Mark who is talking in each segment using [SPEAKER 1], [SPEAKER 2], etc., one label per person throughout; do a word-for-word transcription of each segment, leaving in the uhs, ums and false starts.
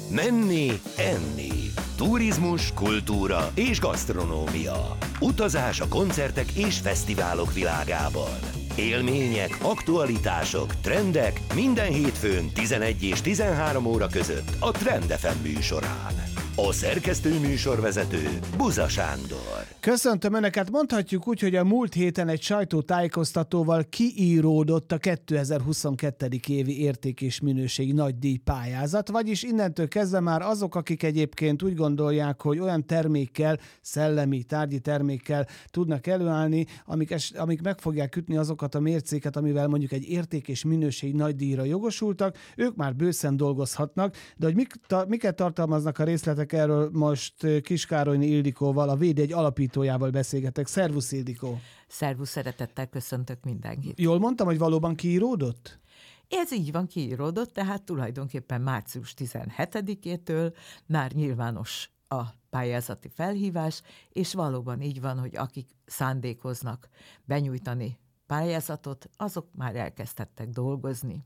[SPEAKER 1] Menni, enni. Turizmus, kultúra és gasztronómia. Utazás a koncertek és fesztiválok világában. Élmények, aktualitások, trendek minden hétfőn tizenegy és tizenhárom óra között a Trend ef em műsorán. A szerkesztő műsorvezető Buza Sándor.
[SPEAKER 2] Köszöntöm Önöket, mondhatjuk úgy, hogy a múlt héten egy sajtótájékoztatóval kiíródott a kétezer-huszonkettő. évi érték és minőségi nagydíj pályázat, vagyis innentől kezdve már azok, akik egyébként úgy gondolják, hogy olyan termékkel, szellemi, tárgyi termékkel tudnak előállni, amik, es, amik meg fogják ütni azokat a mércéket, amivel mondjuk egy érték és minőségi nagydíjra jogosultak, ők már bőszen dolgozhatnak, de hogy mik, ta, miket tartalmaznak a részletek, erről most Kiskárolyné Ildikóval, a vé dé egy alapítójával beszélgetek. Szervusz, Ildikó!
[SPEAKER 3] Szervusz, szeretettel köszöntök mindenkit.
[SPEAKER 2] Jól mondtam, hogy valóban kiíródott?
[SPEAKER 3] Ez így van, kiíródott, tehát tulajdonképpen március tizenhetedikétől már nyilvános a pályázati felhívás, és valóban így van, hogy akik szándékoznak benyújtani pályázatot, azok már elkezdhettek dolgozni.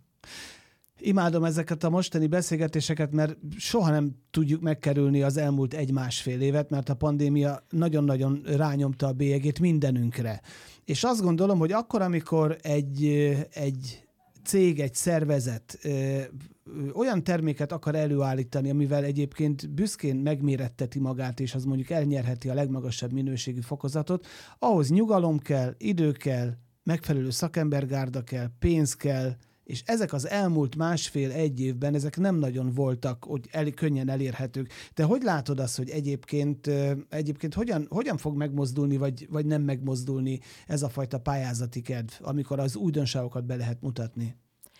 [SPEAKER 2] Imádom ezeket a mostani beszélgetéseket, mert soha nem tudjuk megkerülni az elmúlt egy-másfél évet, mert a pandémia nagyon-nagyon rányomta a bélyegét mindenünkre. És azt gondolom, hogy akkor, amikor egy, egy cég, egy szervezet ö, ö, olyan terméket akar előállítani, amivel egyébként büszkén megméretteti magát, és az mondjuk elnyerheti a legmagasabb minőségi fokozatot, ahhoz nyugalom kell, idő kell, megfelelő szakembergárda kell, pénz kell, és ezek az elmúlt másfél-egy évben, ezek nem nagyon voltak, hogy el, könnyen elérhetők. Te hogy látod azt, hogy egyébként, egyébként hogyan, hogyan fog megmozdulni, vagy, vagy nem megmozdulni ez a fajta pályázati kedv, amikor az újdonságokat be lehet mutatni?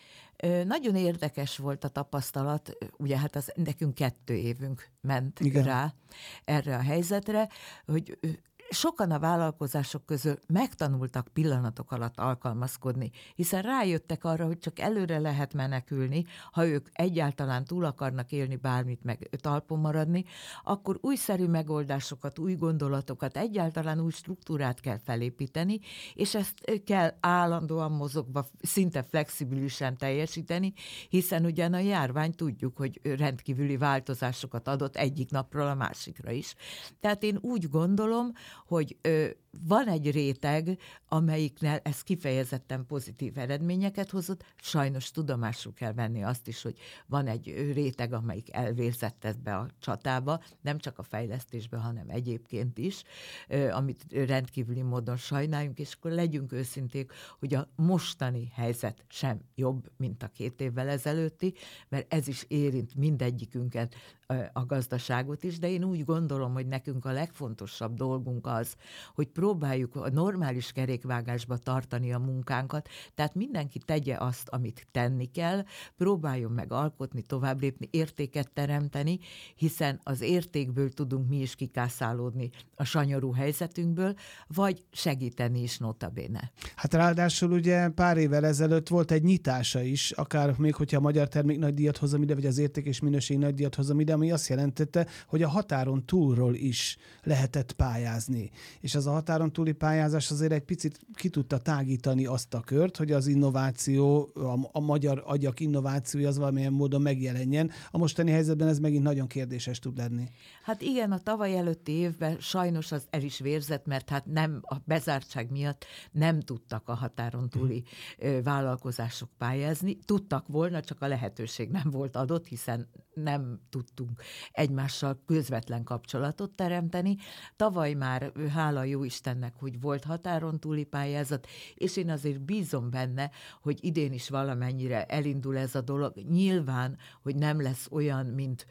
[SPEAKER 3] Nagyon érdekes volt a tapasztalat, ugye hát az, nekünk kettő évünk ment
[SPEAKER 2] Igen.
[SPEAKER 3] rá erre a helyzetre, hogy sokan a vállalkozások közül megtanultak pillanatok alatt alkalmazkodni, hiszen rájöttek arra, hogy csak előre lehet menekülni, ha ők egyáltalán túl akarnak élni bármit, meg talpon maradni, akkor újszerű megoldásokat, új gondolatokat, egyáltalán új struktúrát kell felépíteni, és ezt kell állandóan mozogva, szinte flexibilisen teljesíteni, hiszen ugyan a járvány tudjuk, hogy rendkívüli változásokat adott egyik napról a másikra is. Tehát én úgy gondolom, hogy ö, van egy réteg, amelyiknél ez kifejezetten pozitív eredményeket hozott, sajnos tudomásul kell venni azt is, hogy van egy réteg, amelyik elvérzett ebbe a csatába, nem csak a fejlesztésbe, hanem egyébként is, ö, amit rendkívüli módon sajnáljunk, és akkor legyünk őszinték, hogy a mostani helyzet sem jobb, mint a két évvel ezelőtti, mert ez is érint mindegyikünket, a gazdaságot is, de én úgy gondolom, hogy nekünk a legfontosabb dolgunk az, hogy próbáljuk a normális kerékvágásba tartani a munkánkat, tehát mindenki tegye azt, amit tenni kell, próbáljon meg alkotni, tovább lépni, értéket teremteni, hiszen az értékből tudunk mi is kikászálódni a sanyarú helyzetünkből, vagy segíteni is notabene.
[SPEAKER 2] Hát ráadásul ugye pár évvel ezelőtt volt egy nyitása is, akár még hogyha a Magyar Termék Nagydíjat hozom ide, vagy az Érték és Minőség Nagydíjat hozom ide, ami azt jelentette, hogy a határon túlról is lehetett pályázni. És az a határon túli pályázás azért egy picit ki tudta tágítani azt a kört, hogy az innováció, a, a magyar agyak innovációja az valamilyen módon megjelenjen. A mostani helyzetben ez megint nagyon kérdéses tud lenni.
[SPEAKER 3] Hát igen, a tavaly előtti évben sajnos az el is vérzett, mert hát nem a bezártság miatt nem tudtak a határon túli hmm. vállalkozások pályázni. Tudtak volna, csak a lehetőség nem volt adott, hiszen nem tudtunk egymással közvetlen kapcsolatot teremteni. Tavaly már, hála jó Istennek, hogy volt határon túli pályázat, és én azért bízom benne, hogy idén is valamennyire elindul ez a dolog. Nyilván, hogy nem lesz olyan, mint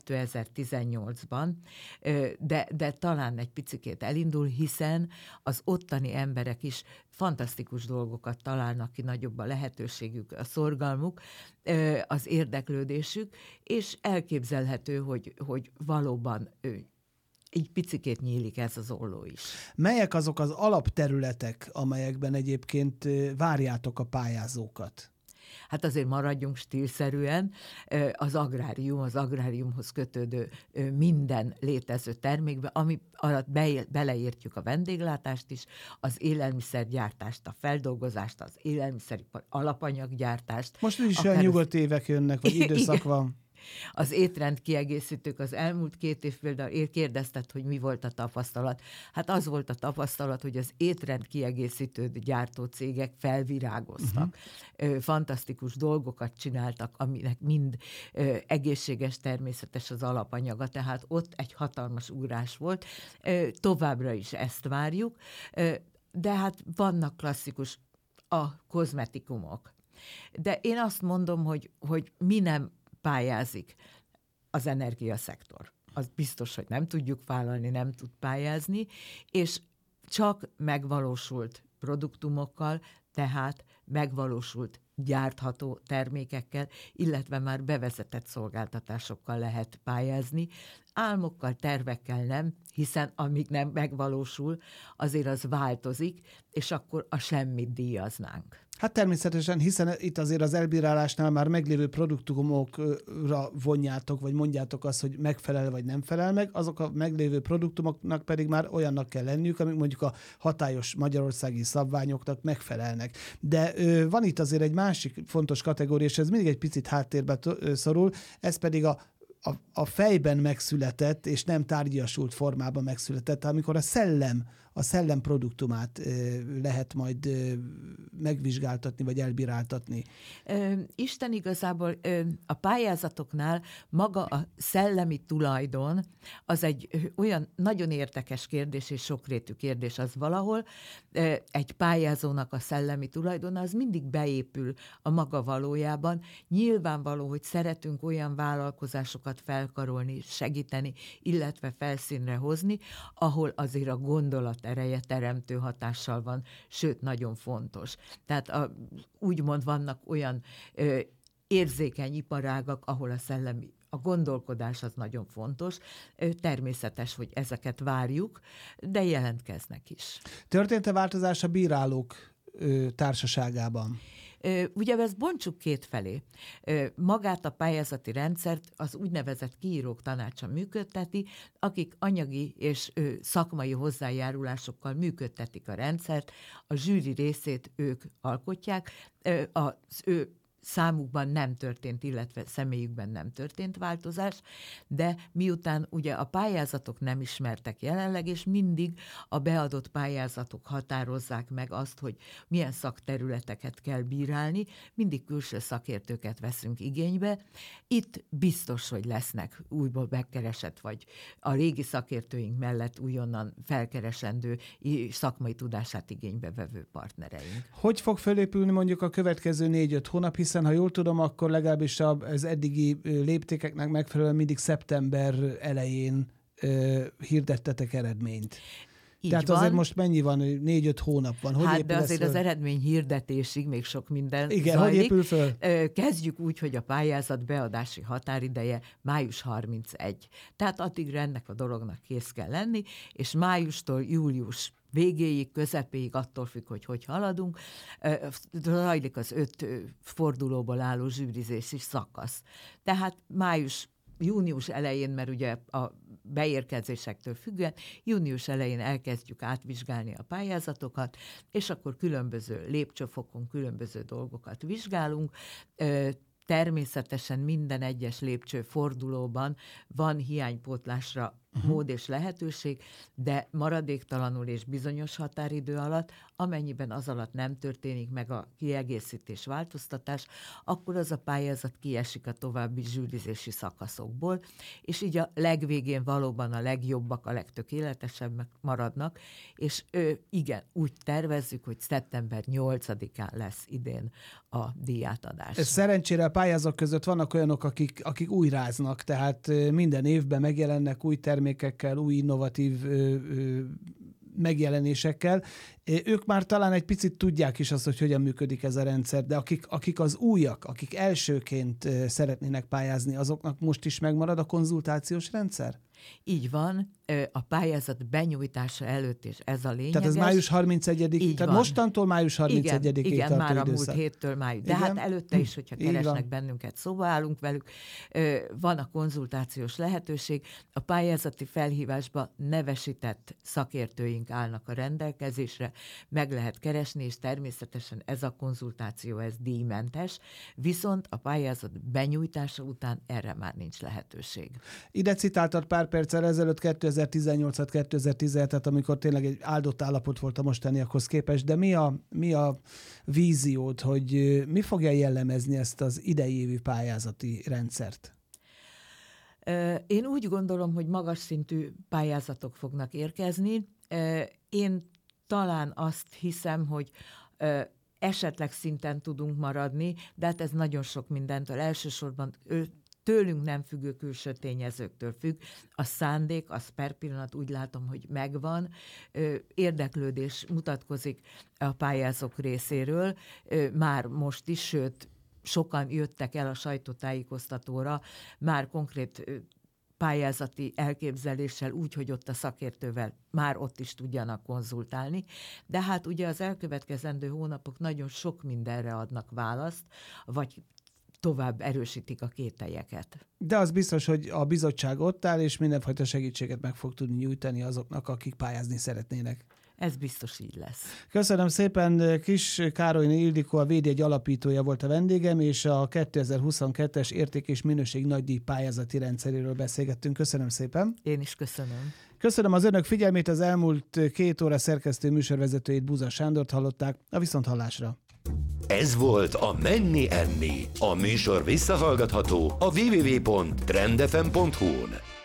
[SPEAKER 3] kétezer-tizennyolcban, de, de talán egy picikét elindul, hiszen az ottani emberek is fantasztikus dolgokat találnak ki, nagyobb a lehetőségük, a szorgalmuk, az érdeklődésük, és elképzelhető, hogy, hogy valóban így picikét nyílik ez az olló is.
[SPEAKER 2] Melyek azok az alapterületek, amelyekben egyébként várjátok a pályázókat?
[SPEAKER 3] Hát azért maradjunk stílszerűen, az agrárium, az agráriumhoz kötődő minden létező termékbe, ami alatt beleértjük a vendéglátást is, az élelmiszergyártást, a feldolgozást, az élelmiszeripar alapanyaggyártást.
[SPEAKER 2] Most is olyan nyugodt évek jönnek, vagy időszak van.
[SPEAKER 3] Az étrend kiegészítők az elmúlt két év például kérdezted, hogy mi volt a tapasztalat. Hát az volt a tapasztalat, hogy az étrend kiegészítőt gyártó cégek felvirágoztak. Uh-huh. Fantasztikus dolgokat csináltak, aminek mind egészséges, természetes az alapanyaga, tehát ott egy hatalmas ugrás volt. Továbbra is ezt várjuk, de hát vannak klasszikus a kozmetikumok. De én azt mondom, hogy, hogy mi nem pályázik az energiaszektor. Az biztos, hogy nem tudjuk vállalni, nem tud pályázni, és csak megvalósult produktumokkal, tehát megvalósult gyártható termékekkel, illetve már bevezetett szolgáltatásokkal lehet pályázni. Álmokkal, tervekkel nem, hiszen amíg nem megvalósul, azért az változik, és akkor a semmit díjaznánk.
[SPEAKER 2] Hát természetesen, hiszen itt azért az elbírálásnál már meglévő produktumokra vonjátok, vagy mondjátok azt, hogy megfelel vagy nem felel meg, azok a meglévő produktumoknak pedig már olyannak kell lenniük, amik mondjuk a hatályos magyarországi szabványoknak megfelelnek. De ö, van itt azért egy másik fontos kategória, és ez mindig egy picit háttérbe szorul, ez pedig a A, a fejben megszületett, és nem tárgyasult formában megszületett, amikor a szellem, a szellem produktumát ö, lehet majd ö, megvizsgáltatni, vagy elbíráltatni.
[SPEAKER 3] Ö, Isten igazából ö, a pályázatoknál maga a szellemi tulajdon az egy ö, olyan nagyon érdekes kérdés, és sokrétű kérdés az valahol. Ö, egy pályázónak a szellemi tulajdona az mindig beépül a maga valójában. Nyilvánvaló, hogy szeretünk olyan vállalkozásokat felkarolni, segíteni, illetve felszínre hozni, ahol azért a gondolat ereje teremtő hatással van, sőt, nagyon fontos. Tehát a, úgymond vannak olyan ö, érzékeny iparágak, ahol a szellemi, a gondolkodás az nagyon fontos. Ö, természetes, hogy ezeket várjuk, de jelentkeznek is.
[SPEAKER 2] Történt-e változás a bírálók ö, társaságában?
[SPEAKER 3] Ugye ezt bontsuk két felé. Magát a pályázati rendszert az úgynevezett kiírók tanácsa működteti, akik anyagi és szakmai hozzájárulásokkal működtetik a rendszert, a zsűri részét ők alkotják, az ő számukban nem történt, illetve személyükben nem történt változás, de miután ugye a pályázatok nem ismertek jelenleg, és mindig a beadott pályázatok határozzák meg azt, hogy milyen szakterületeket kell bírálni, mindig külső szakértőket veszünk igénybe. Itt biztos, hogy lesznek újból megkeresett, vagy a régi szakértőink mellett újonnan felkeresendő szakmai tudását igénybe vevő partnereink.
[SPEAKER 2] Hogy fog fölépülni mondjuk a következő négy-öt hónap, hiszen ha jól tudom, akkor legalábbis az eddigi léptékeknek megfelelően mindig szeptember elején uh, hirdettetek eredményt.
[SPEAKER 3] Így
[SPEAKER 2] Tehát
[SPEAKER 3] van.
[SPEAKER 2] Azért most mennyi van, négy-öt hónap van. Hogy
[SPEAKER 3] hát de azért
[SPEAKER 2] föl?
[SPEAKER 3] Az eredmény hirdetésig még sok minden
[SPEAKER 2] Igen,
[SPEAKER 3] zajlik.
[SPEAKER 2] hogy épül föl?
[SPEAKER 3] Kezdjük úgy, hogy a pályázat beadási határideje május harmincegy. Tehát addigra ennek a dolognak kész kell lenni, és májustól július végéig, közepéig, attól függ, hogy hogy haladunk, rajlik az öt fordulóból álló zsűrizési szakasz. Tehát május, június elején, mert ugye a beérkezésektől függően, június elején elkezdjük átvizsgálni a pályázatokat, és akkor különböző lépcsőfokon különböző dolgokat vizsgálunk. Természetesen minden egyes lépcsőfordulóban van hiánypótlásra uh-huh. mód és lehetőség, de maradéktalanul és bizonyos határidő alatt, amennyiben az alatt nem történik meg a kiegészítés, változtatás, akkor az a pályázat kiesik a további zsűrizési szakaszokból, és így a legvégén valóban a legjobbak, a legtökéletesebbek maradnak, és ő, igen, úgy tervezzük, hogy szeptember nyolcadikán lesz idén a díjátadás.
[SPEAKER 2] Szerencsére a pályázók között vannak olyanok, akik, akik újráznak, tehát minden évben megjelennek új termékekkel, új innovatív ö, ö, megjelenésekkel. Ők már talán egy picit tudják is azt, hogy hogyan működik ez a rendszer, de akik, akik az újak, akik elsőként szeretnének pályázni, azoknak most is megmarad a konzultációs rendszer?
[SPEAKER 3] Így van, a pályázat benyújtása előtt, és ez a lényeges.
[SPEAKER 2] Tehát ez május harmincegyedike, tehát
[SPEAKER 3] van.
[SPEAKER 2] Mostantól május harmincegyedikéig
[SPEAKER 3] igen,
[SPEAKER 2] tartó
[SPEAKER 3] igen, már
[SPEAKER 2] időszak.
[SPEAKER 3] a múlt héttől május. De
[SPEAKER 2] igen?
[SPEAKER 3] hát előtte is, hogyha
[SPEAKER 2] Így
[SPEAKER 3] keresnek
[SPEAKER 2] van.
[SPEAKER 3] bennünket, szóba állunk velük. Van a konzultációs lehetőség. A pályázati felhívásba nevesített szakértőink állnak a rendelkezésre, meg lehet keresni, és természetesen ez a konzultáció, ez díjmentes, viszont a pályázat benyújtása után erre már nincs lehetőség.
[SPEAKER 2] Ide citáltad pár perccel ezelőtt kétezer-tizennyolcat, kétezer-tizenhetet, amikor tényleg egy áldott állapot volt a mostaniakhoz képest, de mi a, mi a víziód, hogy mi fogja jellemezni ezt az idei évi pályázati rendszert?
[SPEAKER 3] Én úgy gondolom, hogy magas szintű pályázatok fognak érkezni. Én talán azt hiszem, hogy esetleg szinten tudunk maradni, de hát ez nagyon sok mindentől. Elsősorban tőlünk nem függő külső tényezőktől függ. A szándék, az per pillanat úgy látom, hogy megvan. Érdeklődés mutatkozik a pályázók részéről, már most is, sőt, sokan jöttek el a sajtótájékoztatóra, már konkrét pályázati elképzeléssel, úgy, hogy ott a szakértővel már ott is tudjanak konzultálni. De hát ugye az elkövetkezendő hónapok nagyon sok mindenre adnak választ, vagy tovább erősítik a kételyeket.
[SPEAKER 2] De az biztos, hogy a bizottság ott áll, és mindenfajta segítséget meg fog tudni nyújtani azoknak, akik pályázni szeretnének.
[SPEAKER 3] Ez biztos így lesz.
[SPEAKER 2] Köszönöm szépen, Kis Károlyné Ildikó, a vé dé egy alapítója volt a vendégem, és a kétezer-huszonkettes érték és minőség nagydíj pályázati rendszeréről beszélgettünk. Köszönöm szépen.
[SPEAKER 3] Én is köszönöm.
[SPEAKER 2] Köszönöm az önök figyelmét, az elmúlt két óra szerkesztő műsorvezetőjét, Buza Sándort hallották. A viszonthallásra.
[SPEAKER 1] Ez volt a Menni Enni. A műsor visszahallgatható a double-u double-u double-u pont trend f m pont hu-n.